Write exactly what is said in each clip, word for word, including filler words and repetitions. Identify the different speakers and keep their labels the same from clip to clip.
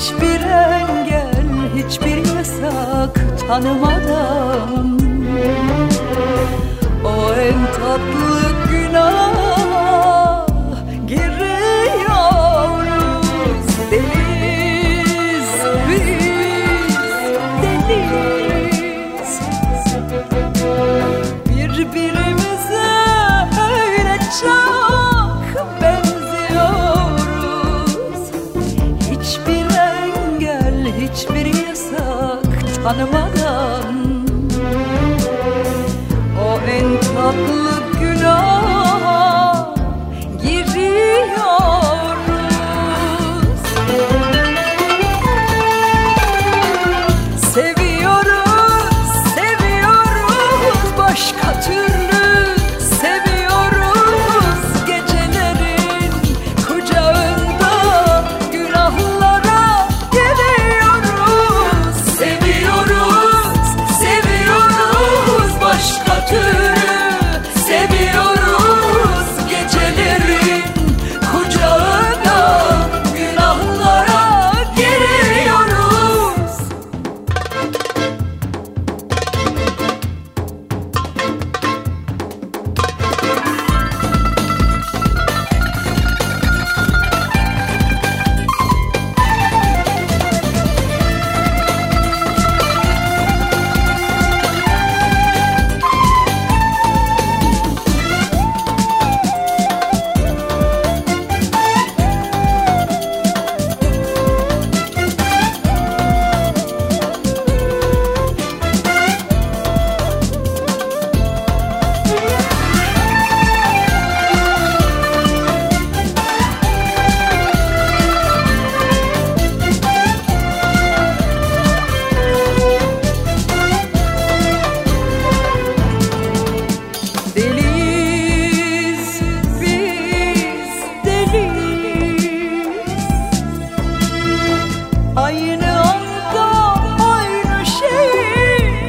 Speaker 1: Hiçbir engel, hiçbir yasak tanımadan o en tatlı günah giriyoruz. Deliyiz biz, deliyiz. Birbirimize öyle çok benziyoruz. Hiçbir engel, hiçbir yasak tanımadan o en tatlı günah giriyoruz. Seviyoruz, seviyoruz başka türlü seviyoruz. Gecelerin kucağında günahlara geliyoruz. Seviyoruz, seviyoruz başka türlü seviyoruz. Gecelerin kucağına günahlara giriyoruz. Deliyiz biz, deliyiz. Aynı anda aynı şeyi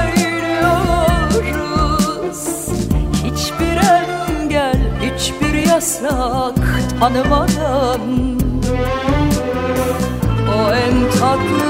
Speaker 1: söylüyoruz. Hiçbir engel, hiçbir yasak tanımadan o en tatlı